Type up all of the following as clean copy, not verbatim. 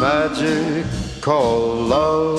magic called love.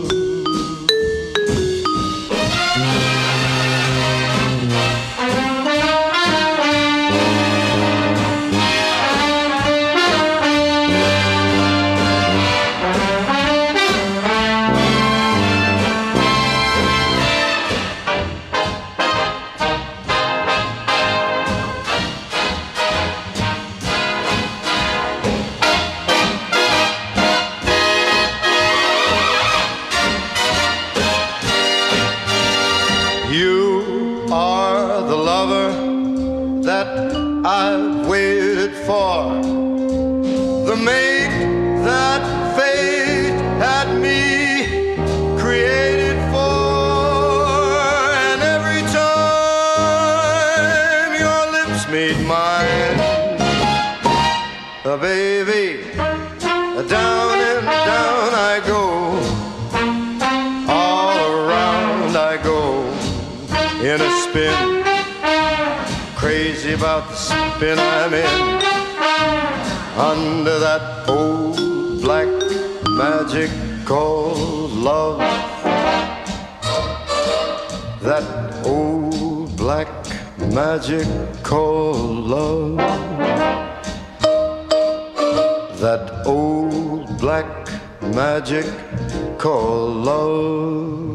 I've waited for, the mate that fate had me created for, and every time your lips meet mine, baby, down and down I go, all around I go, in a spin. Crazy about the spin I'm in, under that old black magic called love. That old black magic called love. That old black magic called love.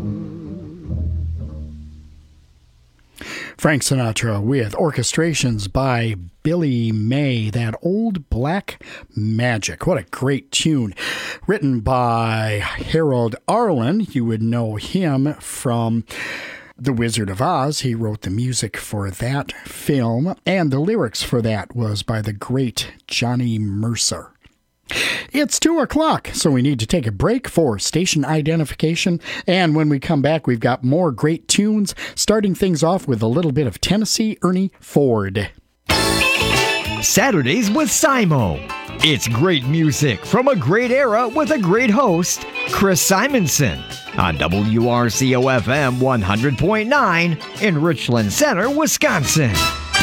Frank Sinatra with orchestrations by Billy May, that old black magic. What a great tune. Written by Harold Arlen. You would know him from The Wizard of Oz. He wrote the music for that film, and the lyrics for that was by the great Johnny Mercer. It's 2 o'clock, so we need to take a break for station identification. And when we come back, we've got more great tunes, starting things off with a little bit of Tennessee Ernie Ford. Saturdays with Simo. It's great music from a great era with a great host, Chris Simonson, on WRCO-FM 100.9 in Richland Center, Wisconsin.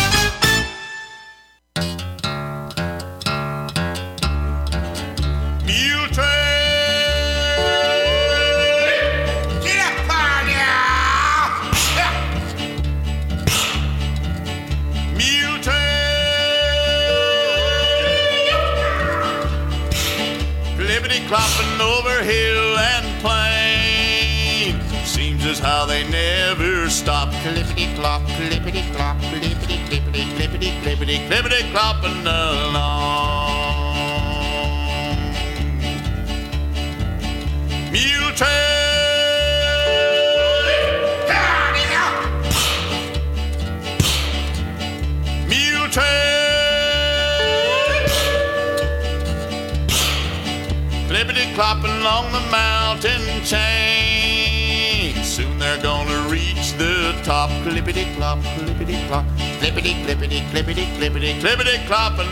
Clopping over hill and plain, seems as how they never stop. Clippity clop, clippity clop, clippity clippity clippity clippity clippity clopping along. Mule train, mule train. Clippity clopping along the mountain chain. Soon they're gonna reach the top. Clippity clop, clippity clop, clippity clippity clippity clippity clippity clopping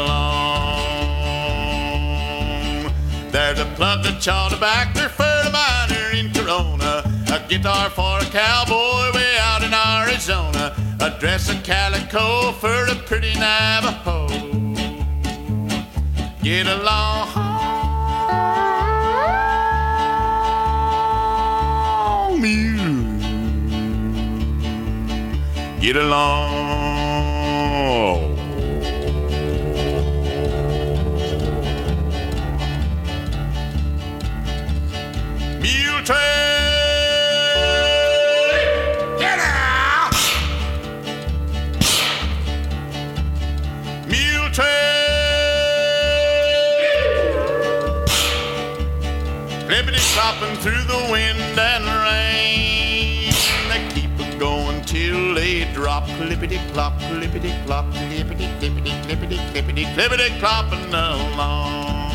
along. There's a plug that chawed back there for a miner in Corona, a guitar for a cowboy way out in Arizona, a dress of calico for a pretty Navajo. Get along. Get along. Mule train, get out. Mule train, clippity clopping through the wind and rain. They keep it going till they drop. Clippity clop, clippity clop, clippity clippity clippity clippity clippity clopping along.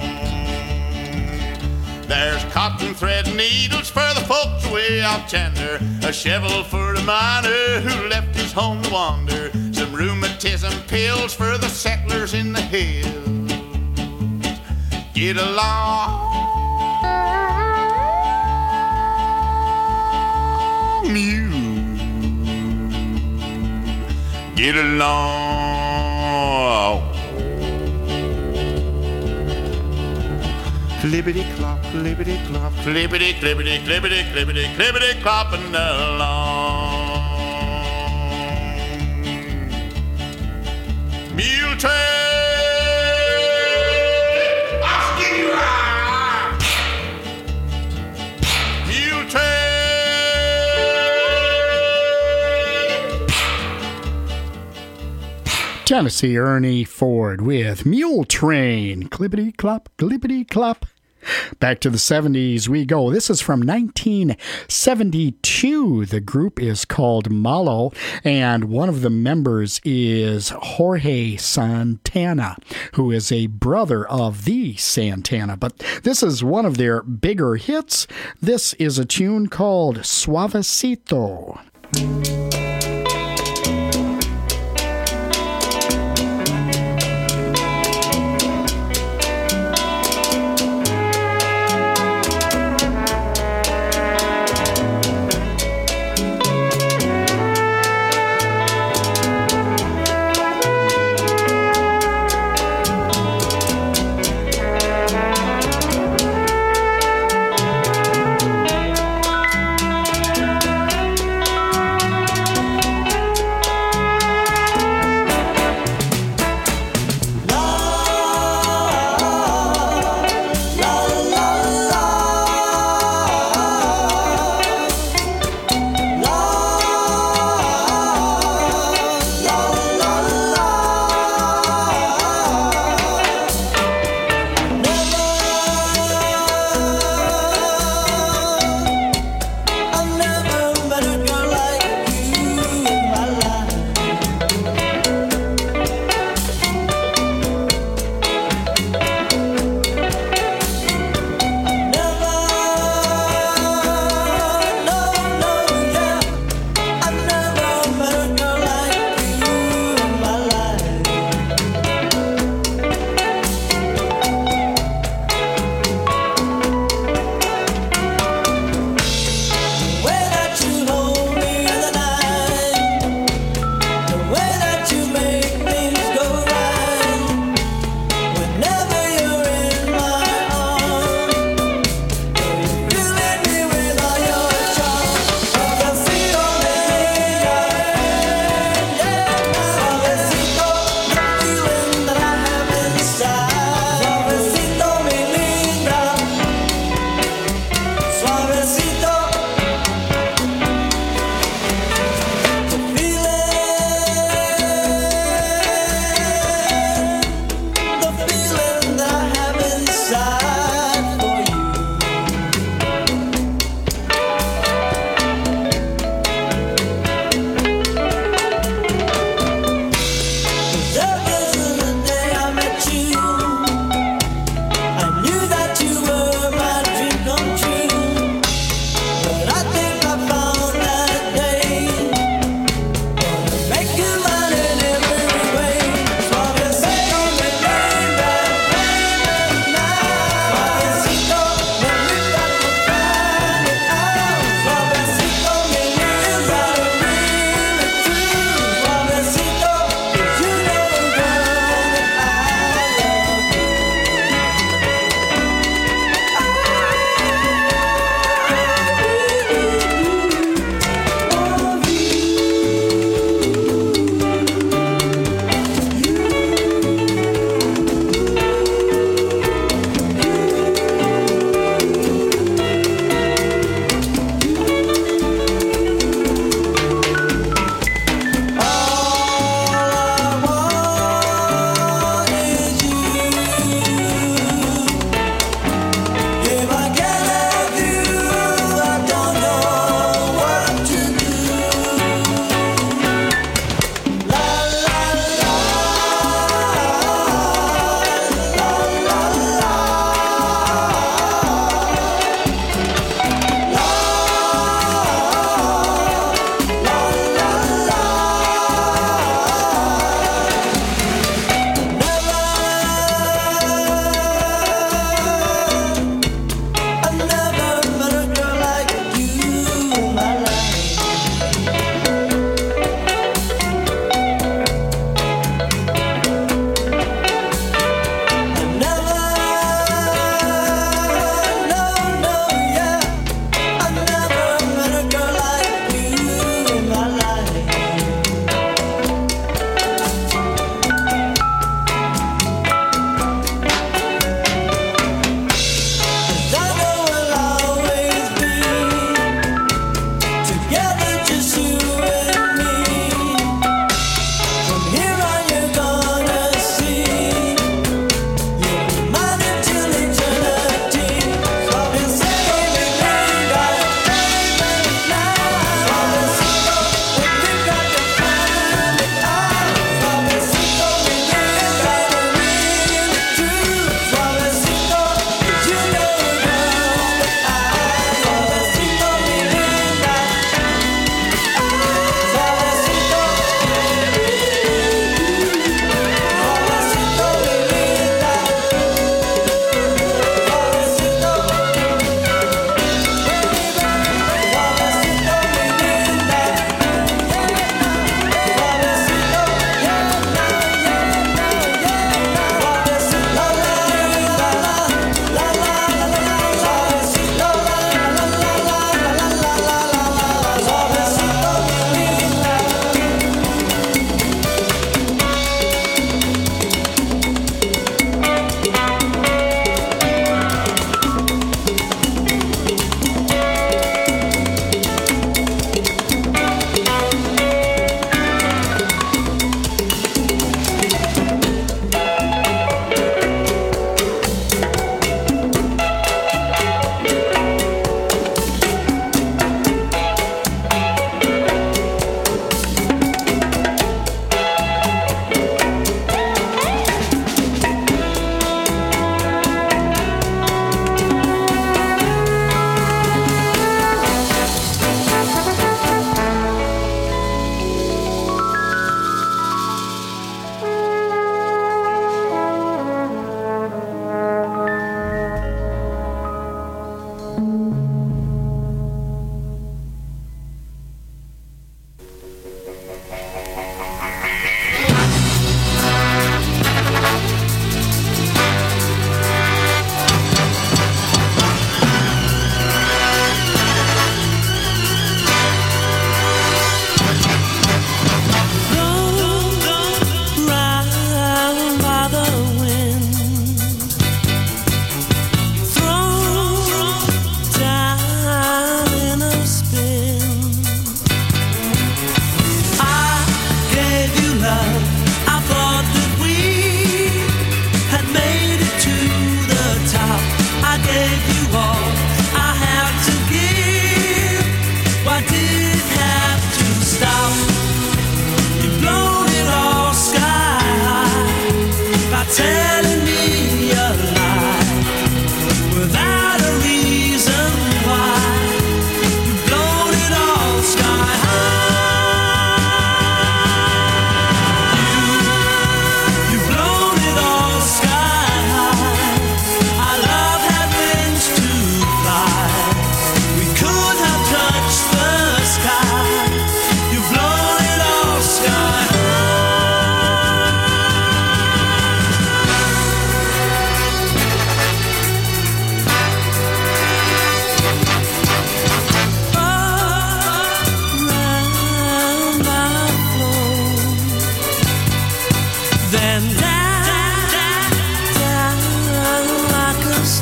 There's cotton thread needles for the folks way out yonder, a shovel for the miner who left his home to wander, some rheumatism pills for the settlers in the hills. Get along. Get along. Clippity clop, clippity clop, clippity, clippity, clippity, clippity, clippity clopping along. Mule train, Oscar, you are. Mule train. Tennessee Ernie Ford with Mule Train. Clippity clop, clippity clop. Back to the 70s we go. This is from 1972. The group is called Malo, and one of the members is Jorge Santana, who is a brother of the Santana. But this is one of their bigger hits. This is a tune called Suavecito.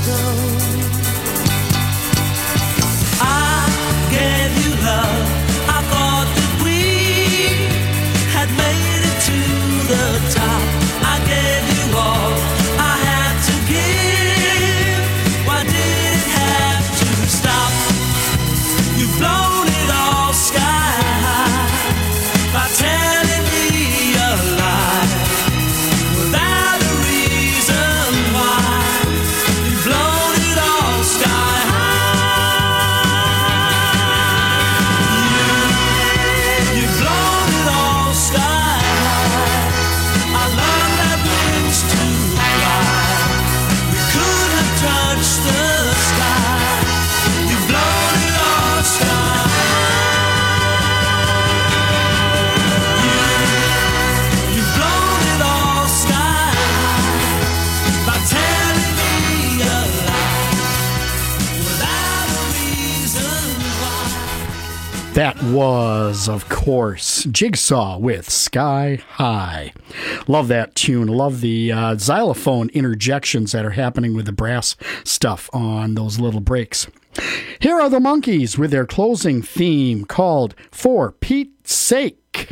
That was, of course, Jigsaw with Sky High. Love that tune. Love the xylophone interjections that are happening with the brass stuff on those little breaks. Here are the Monkees with their closing theme called For Pete's Sake.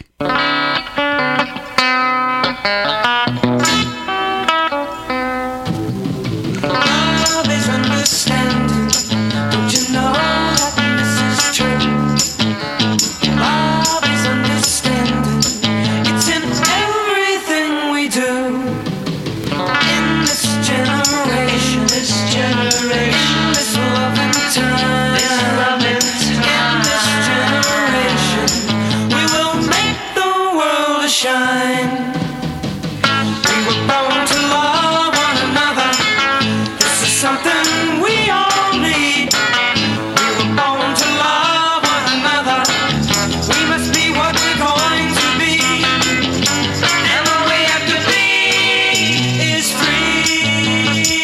Love is understanding. Don't you know that this is true? Love is understanding. It's in everything we do. In this generation, this loving time, in this generation, we will make the world shine. We were born to love one another. This is something we all need. We were born to love one another. We must be what we're going to be. And what we have to be is free.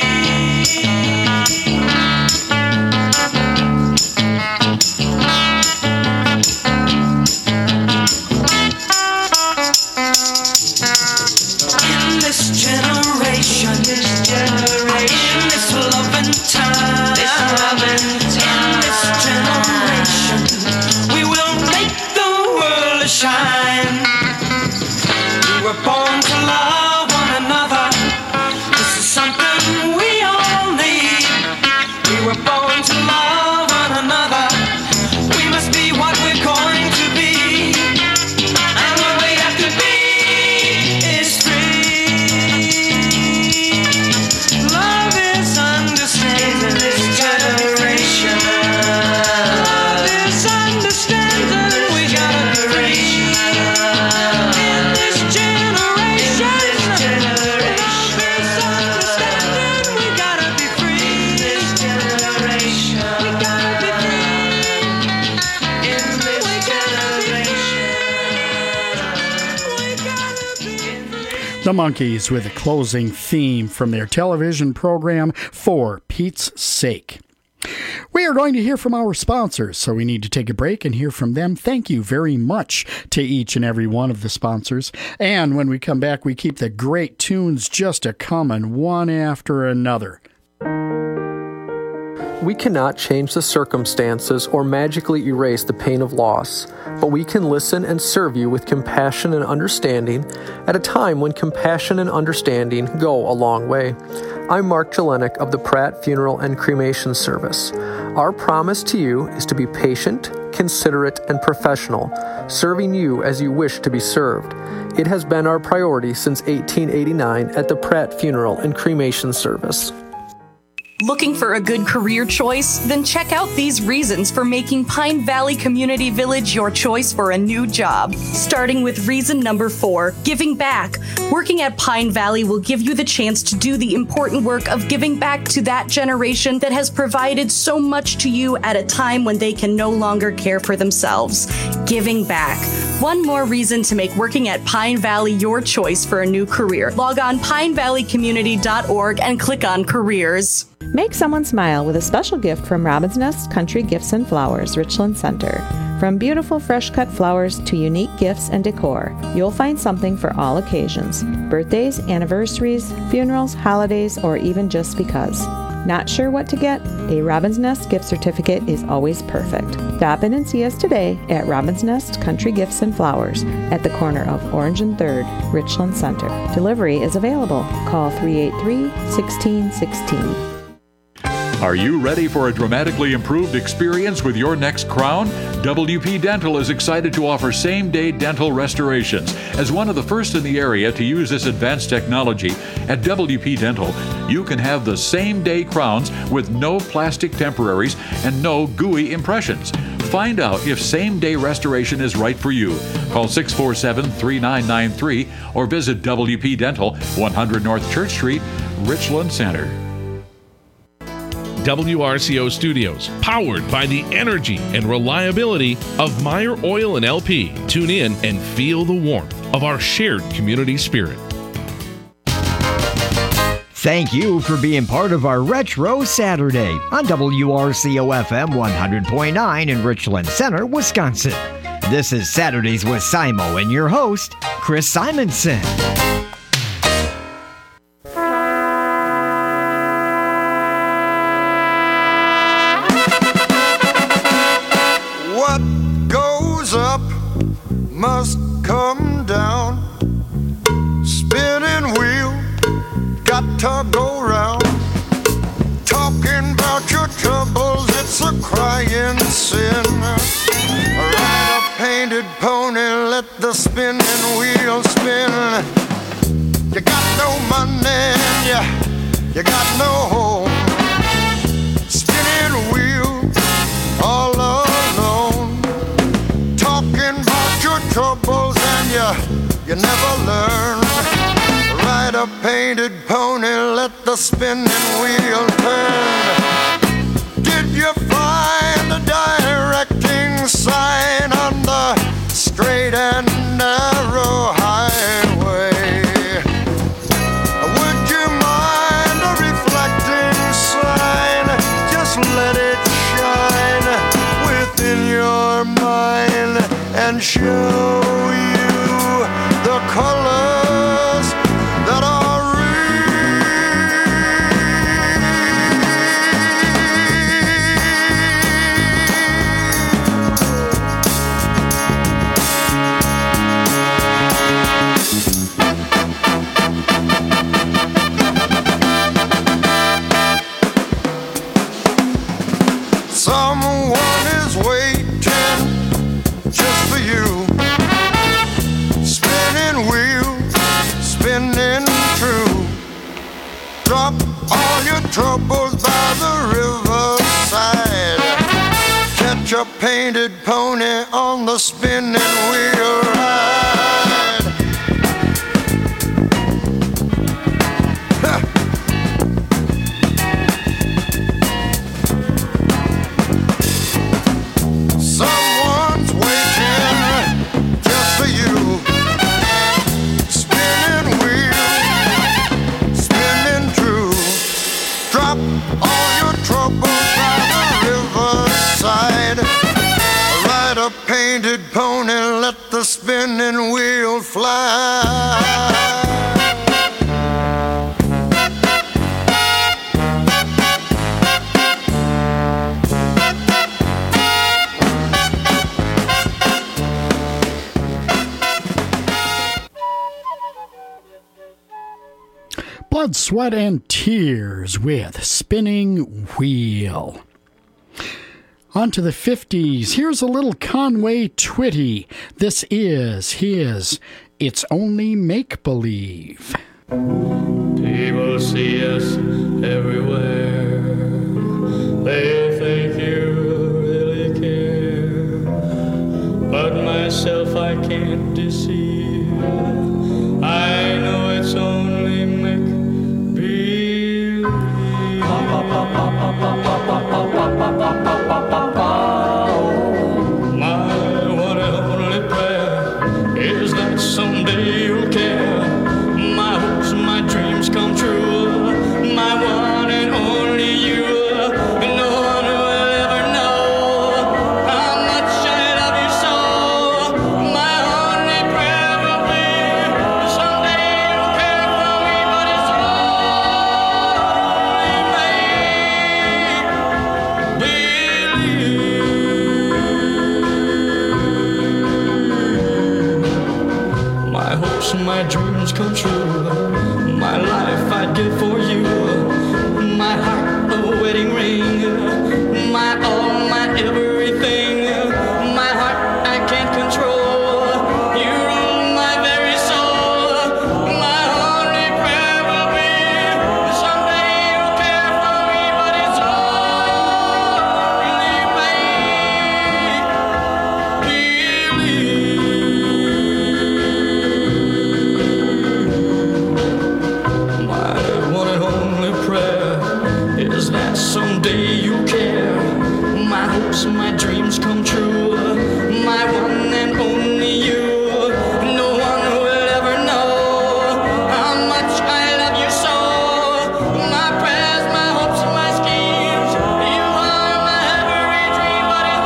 In this generation, in this loving time, in this generation, we will make the world shine. We were born to love one another. This is something we all need. We were born to love one another. We must be what we're going to be. And what we have to be is free. Love is understanding this generation. Love is understanding. We gotta be free. In this generation. Love is understanding. We gotta be free. In this generation. We gotta be free. In this generation. We gotta be free. The Monkees with a closing theme from their television program, For Pete's Sake. We are going to hear from our sponsors, so we need to take a break and hear from them. Thank you very much to each and every one of the sponsors. And when we come back, we keep the great tunes just a-comin' one after another. We cannot change the circumstances or magically erase the pain of loss, but we can listen and serve you with compassion and understanding at a time when compassion and understanding go a long way. I'm Mark Jelinek of the Pratt Funeral and Cremation Service. Our promise to you is to be patient, considerate, and professional, serving you as you wish to be served. It has been our priority since 1889 at the Pratt Funeral and Cremation Service. Looking for a good career choice? Then check out these reasons for making Pine Valley Community Village your choice for a new job. Starting with reason number 4, giving back. Working at Pine Valley will give you the chance to do the important work of giving back to that generation that has provided so much to you at a time when they can no longer care for themselves. Giving back. One more reason to make working at Pine Valley your choice for a new career. Log on pinevalleycommunity.org and click on careers. Make someone smile with a special gift from Robin's Nest Country Gifts and Flowers, Richland Center. From beautiful fresh-cut flowers to unique gifts and decor, you'll find something for all occasions. Birthdays, anniversaries, funerals, holidays, or even just because. Not sure what to get? A Robin's Nest gift certificate is always perfect. Stop in and see us today at Robin's Nest Country Gifts and Flowers at the corner of Orange and 3rd, Richland Center. Delivery is available. Call 383-1616. Are you ready for a dramatically improved experience with your next crown? WP Dental is excited to offer same-day dental restorations. As one of the first in the area to use this advanced technology, at WP Dental, you can have the same-day crowns with no plastic temporaries and no gooey impressions. Find out if same-day restoration is right for you. Call 647-3993 or visit WP Dental, 100 North Church Street, Richland Center. WRCO Studios, powered by the energy and reliability of Meyer Oil and LP. Tune in and feel the warmth of our shared community spirit. Thank you for being part of our Retro Saturday on WRCO FM 100.9 in Richland Center, Wisconsin. This is Saturdays with Simo and your host, Chris Simonson. Must come down. Spinning wheel, got to go round. Talking about your troubles, it's a crying sin. Ride a painted pony, let the spinning wheel spin. You got no money, you got no home. Spinning wheel, all alone. Talking about your troubles and you never learn. Ride a painted pony, let the spinning wheel turn. Did you find a directing sign on the straight and narrow highway? Would you mind a reflecting sign? Just let it shine within your mind and show you the colors that are someone is waiting just for you. Spinning wheel, spinning true. Drop all your troubles by the riverside. Catch a painted pony on the spinning wheel ride. Someone's waiting just for you. Spinning wheel, spinning true. Drop all your troubles by the riverside. Ride a painted pony, let the spinning wheel fly. Blood, Sweat, and Tears with Spinning Wheel. On to the 50s. Here's a little Conway Twitty. This is his It's Only Make Believe. People see us everywhere. They think you really care. But myself I can't deceive. I know it's only make believe. My one and only prayer is that someday you'll care. My hopes and my dreams come true. My one and only you. No one will ever know how much I love you so. My only prayer will be someday you'll care for me, but it's only make dreams come true. My life I'd give for you. My heart a wedding ring. My all, my everything. My heart I can't control. You rule my very soul. My only prayer will be someday you'll care for me, but it's only my one and only prayer is that someday you'll care. My hopes, my dreams come true. My one and only you. No one will ever know how much I love you so. My prayers, my hopes, my schemes. You are my every dream, but it's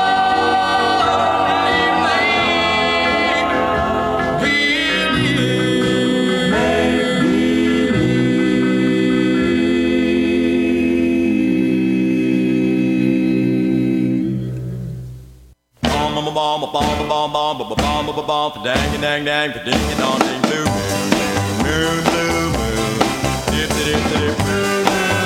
dang dang dang ding dong ding blue moon blue moon dip dip dip moon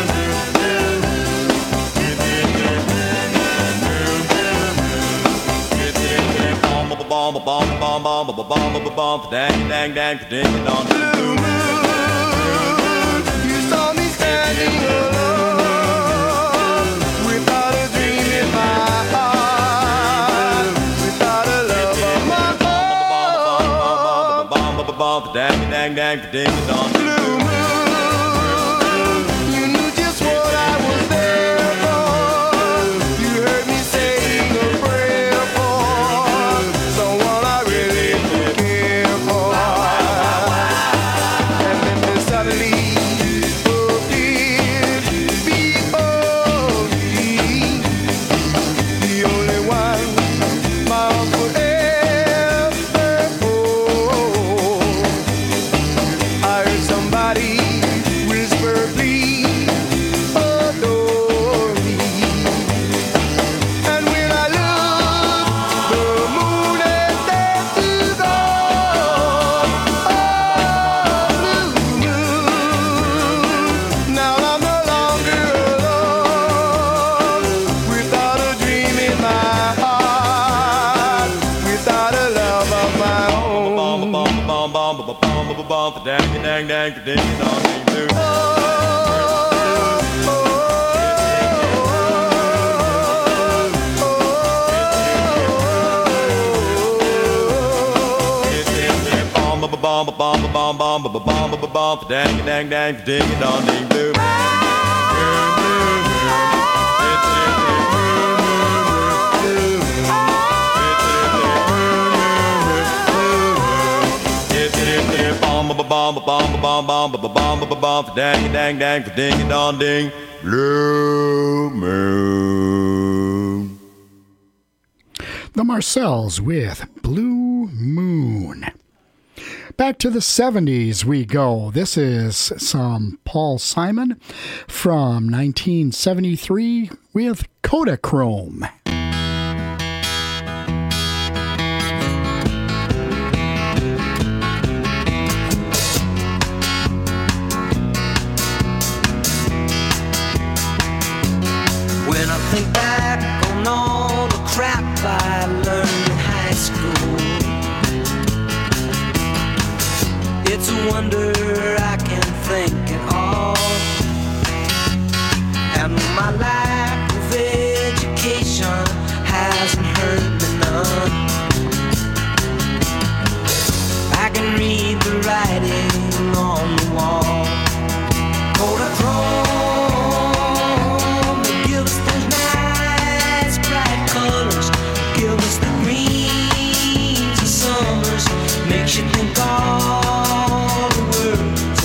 dang dang dang ding dong blue moon. You saw me standing alone without a dream in my heart, without a love of my own. Dang dang dang ding dong blue moon. You knew just what I was there for. You heard me saying a prayer for someone I really care for. And then suddenly appeared before me, the only one my heart would ever hold. I heard somebody whisper, please adore me. And when I looked, the moon had set to gold. Oh, blue moon. Now I'm no longer alone, without a dream in my heart, without a love of my own. Dang dang dang ding dong ding blue. Dang dang dang ding dong ding blue. Dang dang dang ding dong ding blue moon. The Marcells with Blue Moon. Back to the 70s we go. This is some Paul Simon from 1973 with Kodachrome. When I think back on all the crap I learned in high school, it's a wonder I can think at all. And my lack of education hasn't hurt me none. I can read the writing on the wall. Kodachrome, they give us those nice bright colors, give us the greens of summers, makes you think all the words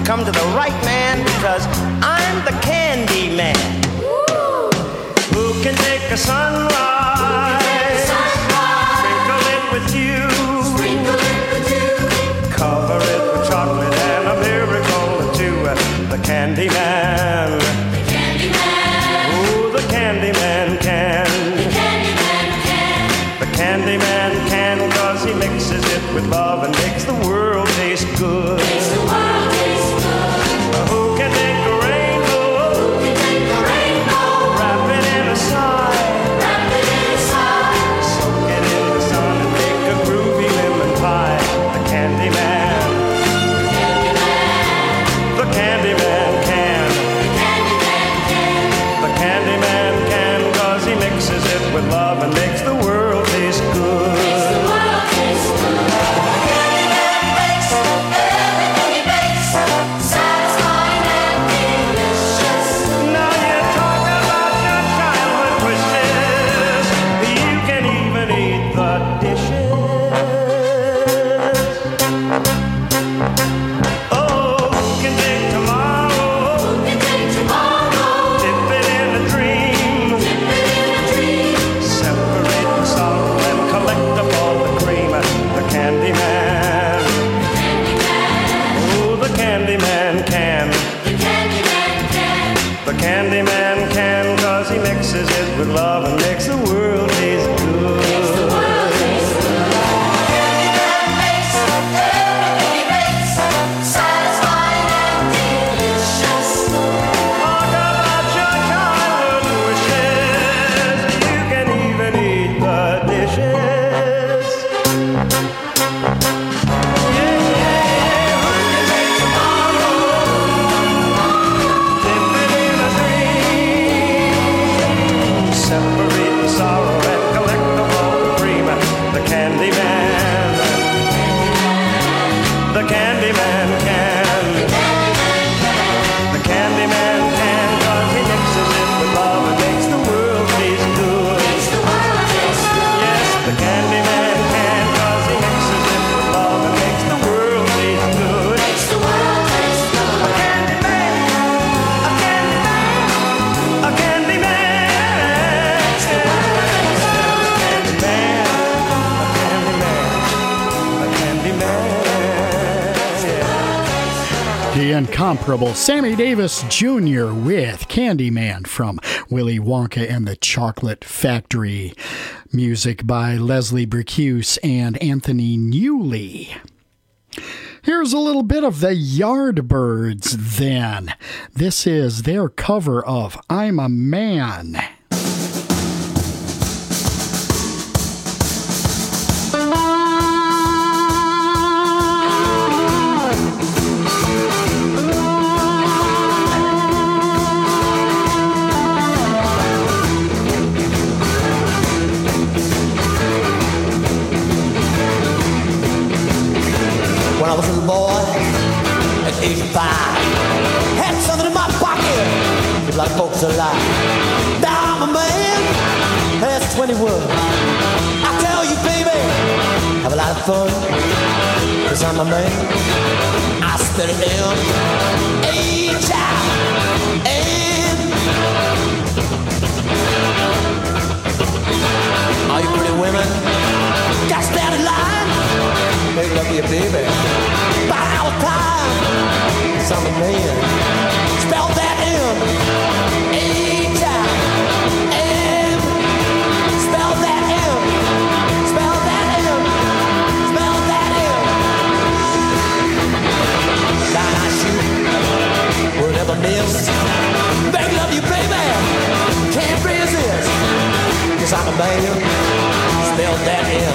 come to the right man because I'm the candy man. Who can take a sunrise, sprinkle it with dew, cover it with chocolate and a miracle or two. The candy man, ooh, the candy man can. The candy man can, 'cause he mixes it with love and makes the world taste good. Who can take a rainbow, wrap it in a sigh, soak it in the sun and make a groovy lemon pie? The candy man, the candy man can. The candy man can, 'cause he mixes it with love and makes the world taste good. With love and makes the world taste good. Satisfying and delicious. Talk about your childhood wishes. You can even eat the dishes. Separate the sorrow and collect the all the cream. The candy man, the candy man can. The candy man can, 'cause he mixes it with love and makes the world taste good. Yes, the candy man can, 'cause he mixes it with love and makes the world taste good. A candy man, a candy man, a candy man. The incomparable Sammy Davis Jr. with Candyman from Willy Wonka and the Chocolate Factory. Music by Leslie Bricusse and Anthony Newley. Here's a little bit of the Yardbirds then. This is their cover of I'm a Man. When I was a little boy, at age 5, had something in my pocket, keep like folks alive. Now I'm a man, that's 21. I tell you, baby, have a lot of fun, 'cause I'm a man. I spit it in, H-I-M. All you pretty women, got to stand in line. Make love to your baby by our time. 'Cause I'm a man. Spell that M H-I-M. Spell that M. Spell that M. Spell that M. Down I shoot, will never miss. Make love to you, baby. Can't resist. 'Cause I'm a man. Spell that M.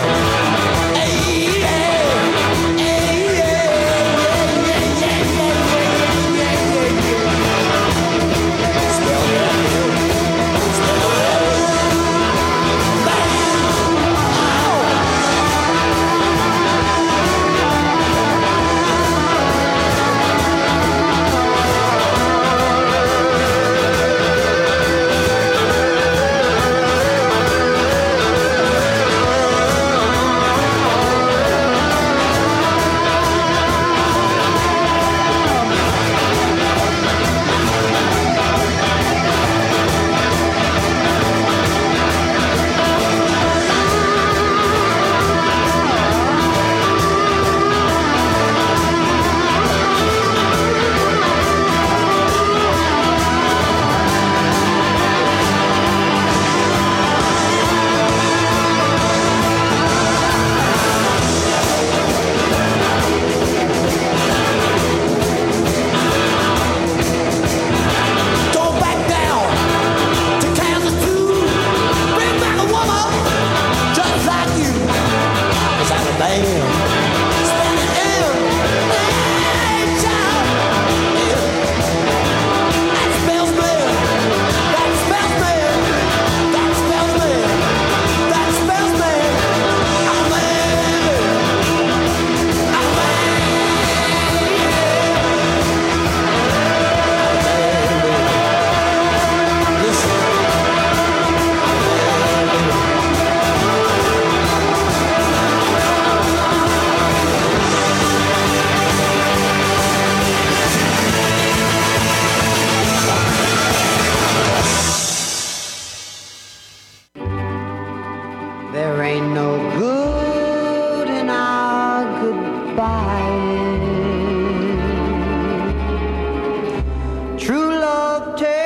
buying. True love takes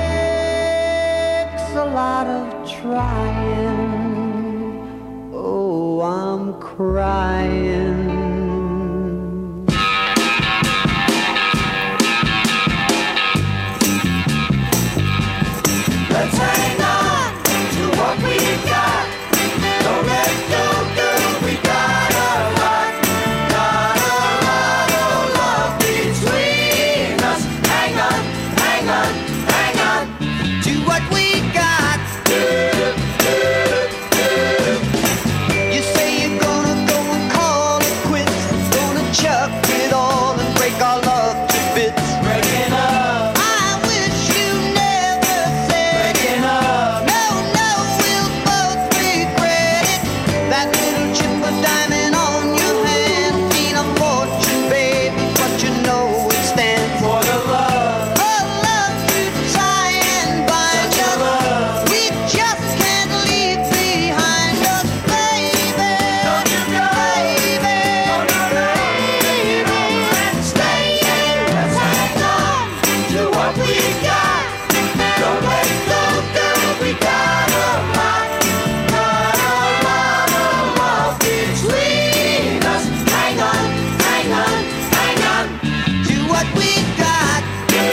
a lot of trying. Oh, I'm crying. Let's hang on to what we got. Don't let go, girl, we got a lot. Got a lot of love between us. Hang on, hang on, hang on to what we got. You say you're gonna go and call it quits. Gonna chuck it all and break our love to bits. Breaking up. I wish you never said breaking up. No, no, we'll both regret it. That little chip of diamond on your hand ain't a fortune, baby, but you know it stands for the love. For love to tie and bind us. We just can't leave behind us, baby. Don't you go, baby. Don't you go, baby. Let's stay here. Let's hang on to what we got. Don't let go, girl. We got a lot. Got a lot of love between us. Hang on, hang on, hang on to what we got.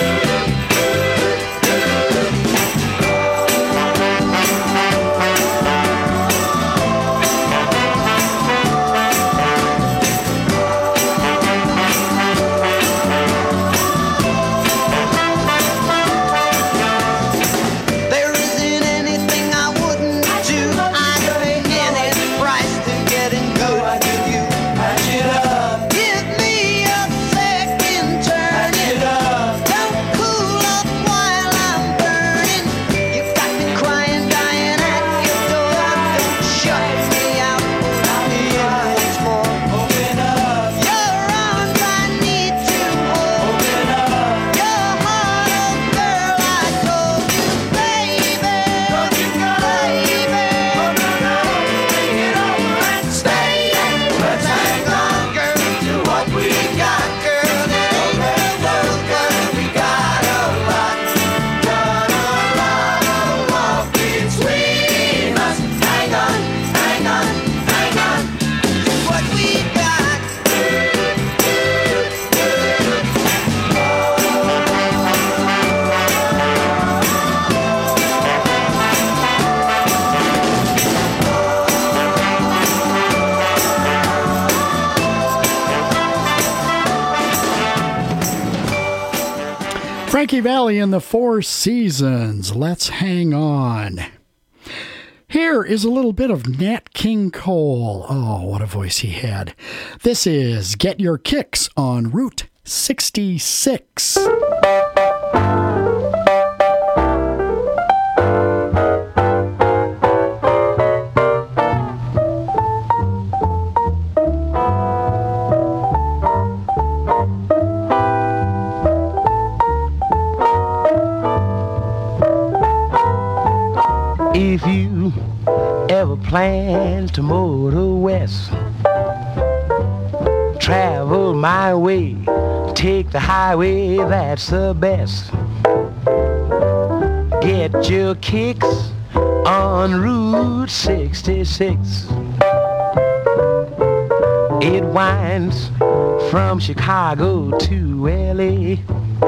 There isn't anything I wouldn't do. I'd pay any price to getting good with you. Patch it up. Give me a second turn. Patch it up. Don't cool up while I'm burning. You got me crying, dying at your door. Don't shut me out. I'll be in once more. Open up. Your arms I need to hold. Open up. Your heart, oh girl, I told you, baby. Don't you go, baby. Oh no, no, bring it on. Let's stay in. Let's hang on, girl, to what we got, girl. It ain't the world, girl. We got a lot. Got a lot of love between us. Hang on, hang on, hang on to what we got. Frankie Valli and the Four Seasons. Let's hang on. Here is a little bit of Nat King Cole. Oh, what a voice he had. This is Get Your Kicks on Route 66. If you ever plan to motor west, travel my way, take the highway, that's the best. Get your kicks on Route 66. It winds from Chicago to LA,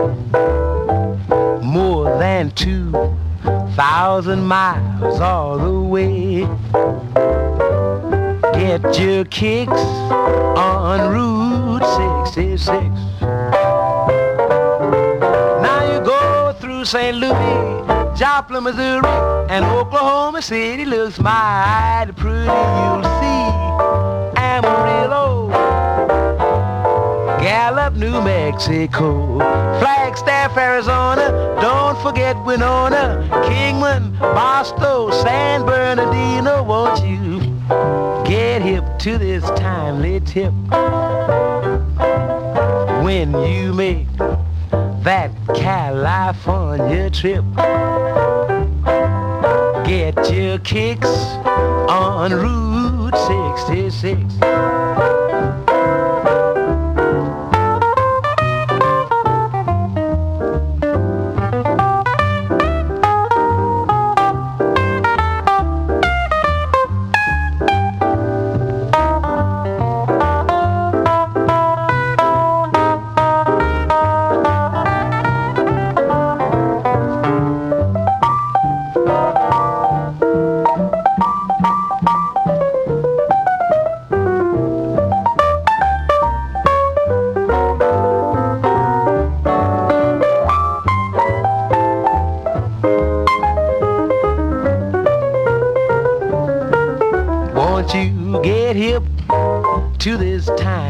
more than 2,000 miles all the way. Get your kicks on Route 66. Now you go through St. Louis, Joplin, Missouri, and Oklahoma City looks mighty pretty. You'll see Amarillo, Gallup, New Mexico, Flagstaff, Arizona, don't forget Winona, Kingman, Barstow, San Bernardino. Won't you get hip to this timely tip when you make that California trip? Get your kicks on Route 66.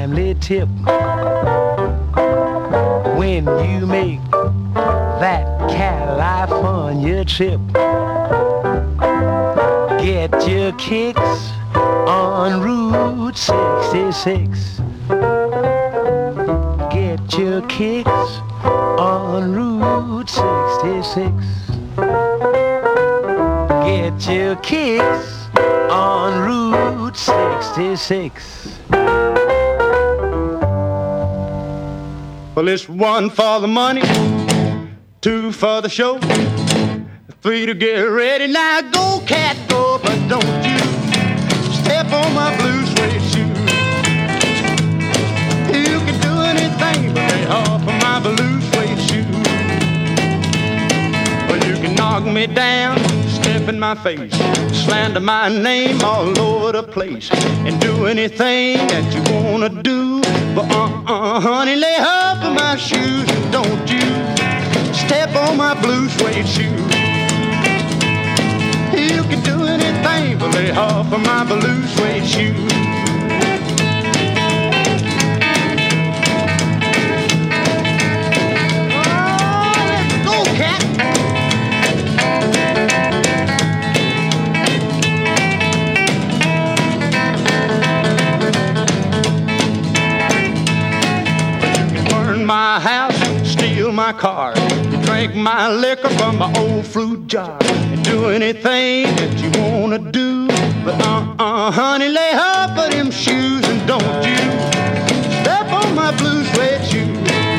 family tip. When you make that California trip, get your kicks on Route 66. Get your kicks on Route 66. Get your kicks on Route 66. Well, it's 1 for the money, 2 for the show, 3 to get ready. Now go, cat, go, but don't you step on my blue suede shoe. You can do anything but lay off of my blue suede shoe. Well, you can knock me down, step in my face, slander my name all over the place, and do anything that you wanna do. But honey, lay off of my shoes, and don't you step on my blue suede shoe. You can do anything but lay off of my blue suede shoe. Oh, let's go, cat. My house, steal my car, you drink my liquor from my old fruit jar, and do anything that you wanna do. But honey, lay off of them shoes, and don't you step on my blue suede shoe.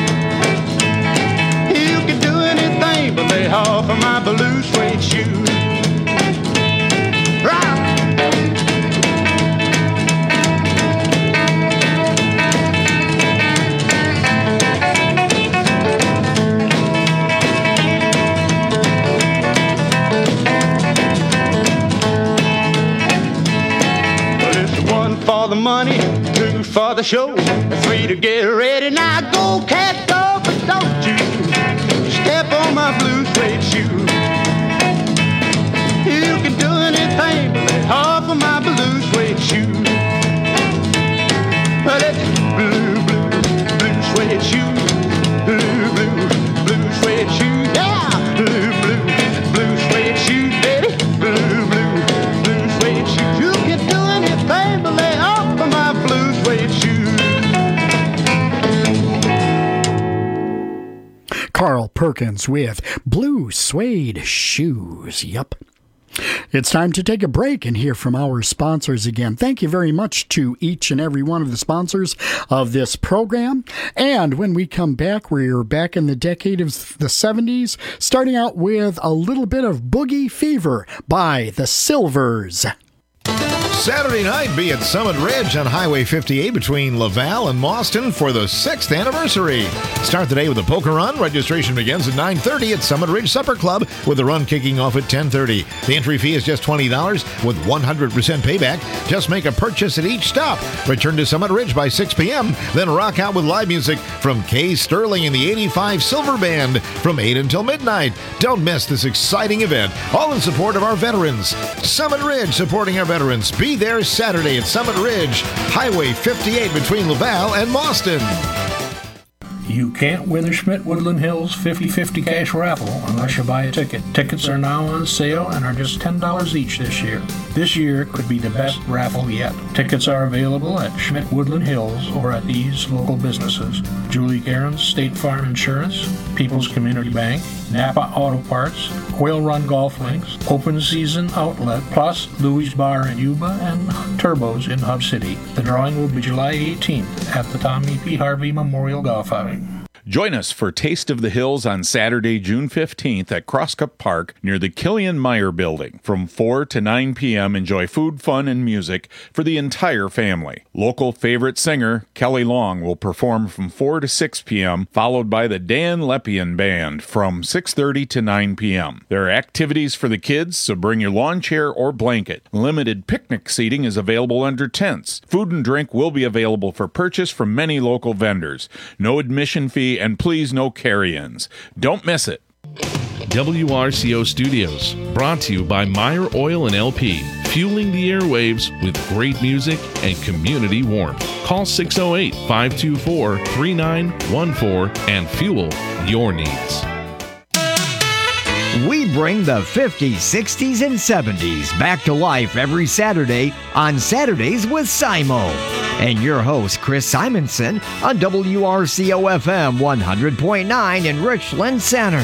You can do anything but lay off of my blue suede shoe. Right. For the money, 2 for the show, 3 to get ready. Now go, cat, go, but don't you step on my blue suede shoe. You can do anything but lay off of my blue suede shoe. But it's blue, blue, blue suede shoe. Blue, blue, blue suede shoe. Yeah, blue, blue, blue suede shoe, baby. Blue, blue, blue suede shoe. You can do anything but lay off of my blue suede shoe. Carl Perkins with Blue Suede Shoes. Yup. It's time to take a break and hear from our sponsors again. Thank you very much to each and every one of the sponsors of this program. And when we come back, we're back in the decade of the 70s, starting out with a little bit of Boogie Fever by the Silvers. Saturday night, be at Summit Ridge on Highway 58 between Laval and Mauston for the 6th anniversary. Start the day with a poker run. Registration begins at 9:30 at Summit Ridge Supper Club, with the run kicking off at 10:30. The entry fee is just $20 with 100% payback. Just make a purchase at each stop. Return to Summit Ridge by 6 p.m., then rock out with live music from Kay Sterling and the 85 Silver Band from 8 until midnight. Don't miss this exciting event, all in support of our veterans. Summit Ridge, supporting our veterans. Be there Saturday at Summit Ridge, Highway 58 between Laval and Mauston. You can't win the Schmidt Woodland Hills 50-50 cash raffle unless you buy a ticket. Tickets are now on sale and are just $10 each this year. This year could be the best raffle yet. Tickets are available at Schmidt Woodland Hills or at these local businesses: Julie Cairns State Farm Insurance, People's Community Bank, Napa Auto Parts, Quail Run Golf Links, Open Season Outlet, plus Louis Bar in Yuba and Turbos in Hub City. The drawing will be July 18th at the Tommy P. Harvey Memorial Golf Outing. Join us for Taste of the Hills on Saturday, June 15th at Crosscup Park near the Killian Meyer Building. From 4 to 9 p.m., enjoy food, fun, and music for the entire family. Local favorite singer Kelly Long will perform from 4 to 6 p.m., followed by the Dan Lepian Band from 6:30 to 9 p.m. There are activities for the kids, so bring your lawn chair or blanket. Limited picnic seating is available under tents. Food and drink will be available for purchase from many local vendors. No admission fee, and please no carry-ins. Don't miss it. WRCO Studios, brought to you by Meyer Oil and LP. fueling the airwaves with great music and community warmth. Call 608-524-3914 and fuel your needs. We bring the 50s, 60s, and 70s back to life every Saturday on Saturdays with Simo. And your host, Chris Simonson, on WRCO-FM 100.9 in Richland Center.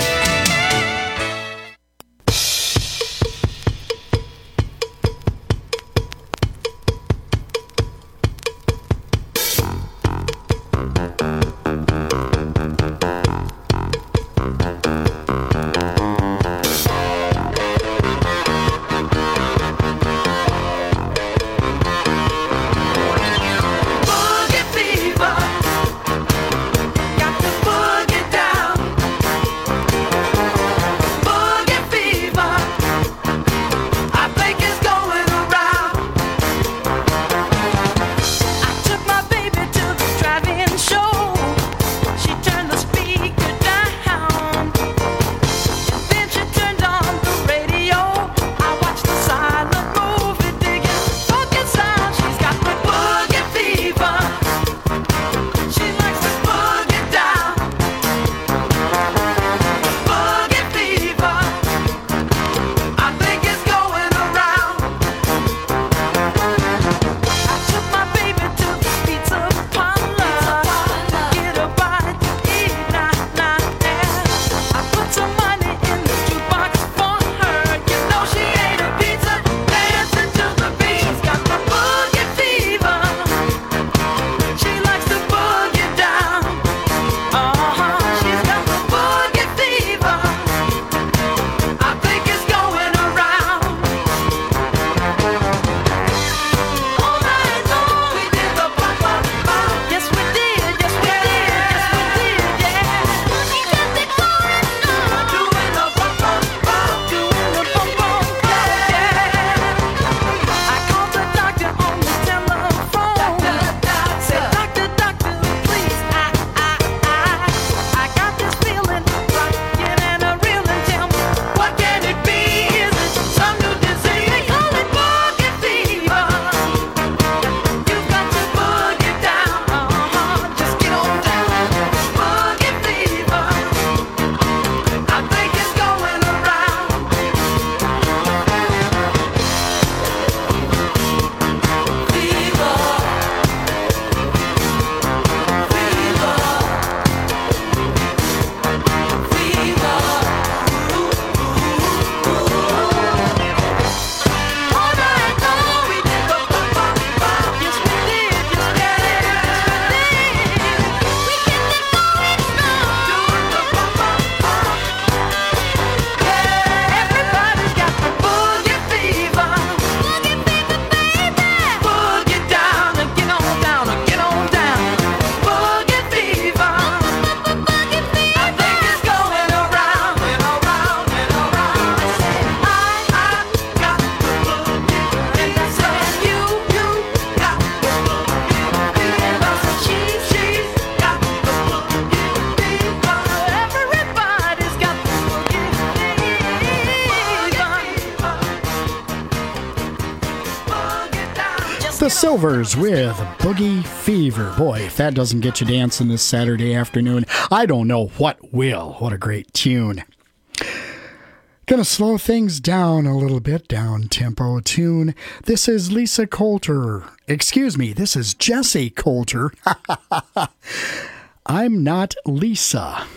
The Silvers with Boogie Fever. Boy, if that doesn't get you dancing this Saturday afternoon, I don't know what will. What a great tune. Gonna slow things down a little bit, down-tempo tune. This is Lisa Coulter. Excuse me, this is Jessie Coulter. I'm Not Lisa.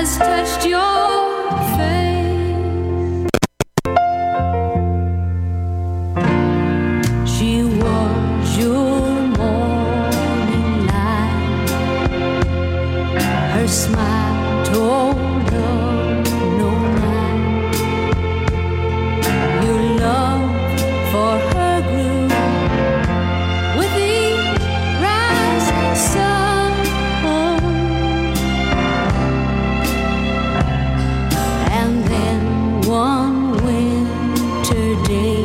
has touched your face. She was your morning light. Her smile told of no lie. Your love for her grew with each rising sun. And then one winter day,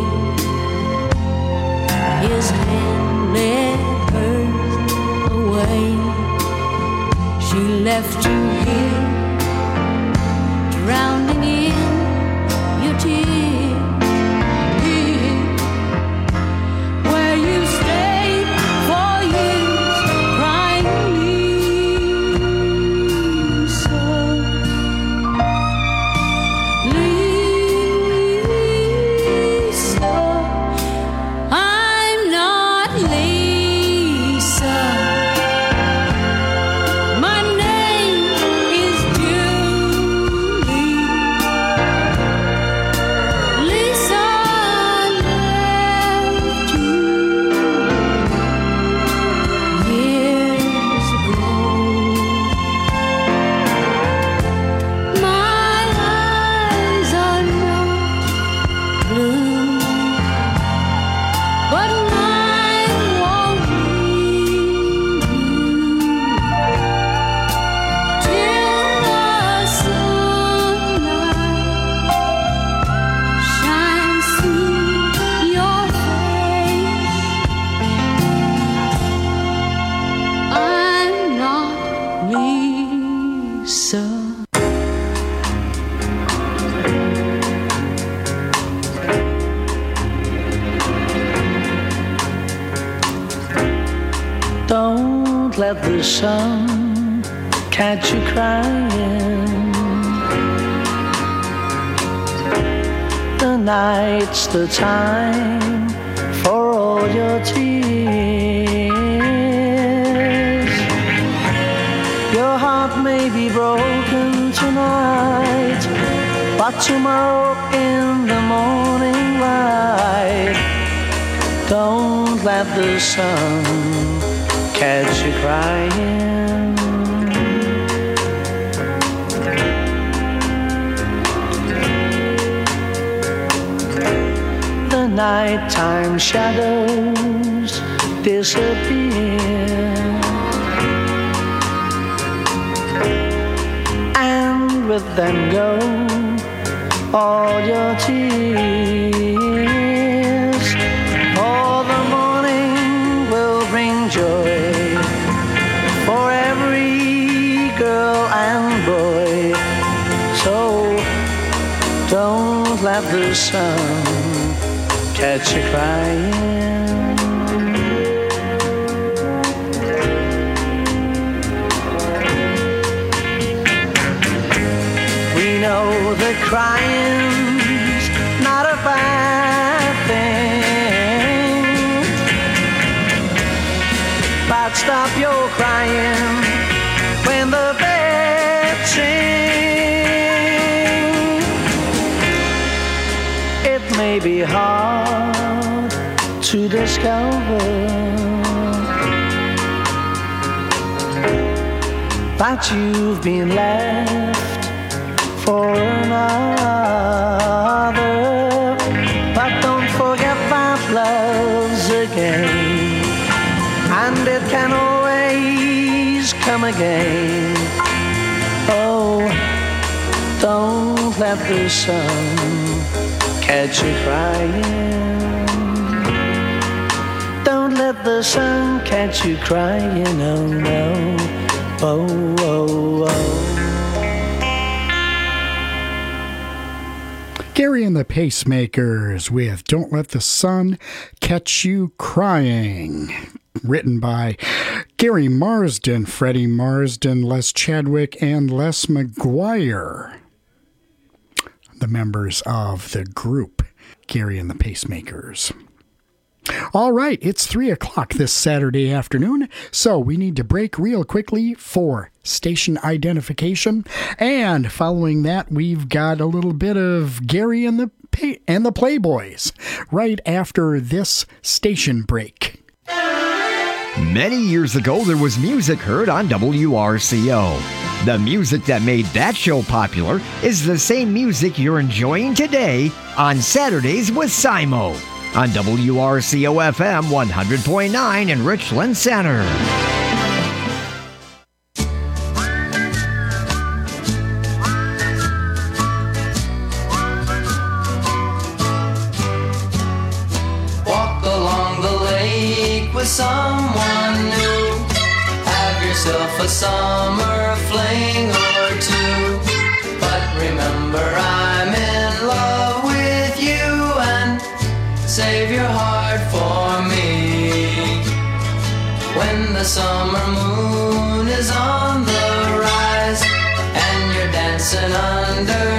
his hand led hers away. She left you here, drowning in your tears, where you stayed for years, crying, Lisa, I'm not Lisa. My name is Julie. Lisa left you years ago. My eyes are not blue, but mine won't leave you till the sunlight shines through your face. I'm not Lisa. Don't let the sun catch you crying. The night's the time for all your tears. Your heart may be broken tonight, but tomorrow in the morning light, don't let the sun catch you crying. The nighttime shadows disappear, and with them go all your tears. For the morning will bring joy for every girl and boy. So don't let the sun catch you crying. We know that crying's not a bad thing, but stop your crying when the birds sing. It may be hard to discover that you've been left for another, but don't forget that love's a game, and it can always come again. Oh, don't let the sun catch you crying. Don't let the sun catch you crying, oh no, oh, oh, oh. Gary and the Pacemakers with Don't Let the Sun Catch You Crying. Written by Gary Marsden, Freddie Marsden, Les Chadwick, and Les McGuire. The members of the group, Gary and the Pacemakers. All right, it's 3 o'clock this Saturday afternoon, so we need to break real quickly for station identification. And following that, we've got a little bit of Gary and the Playboys right after this station break. Many years ago, there was music heard on WRCO. The music that made that show popular is the same music you're enjoying today on Saturdays with Simo on WRCO FM 100.9 in Richland Center. Walk along the lake with someone new. Have yourself a summer fling or two. But remember, I'm in love with you, and save your heart for me. When the summer moon is on the rise and you're dancing under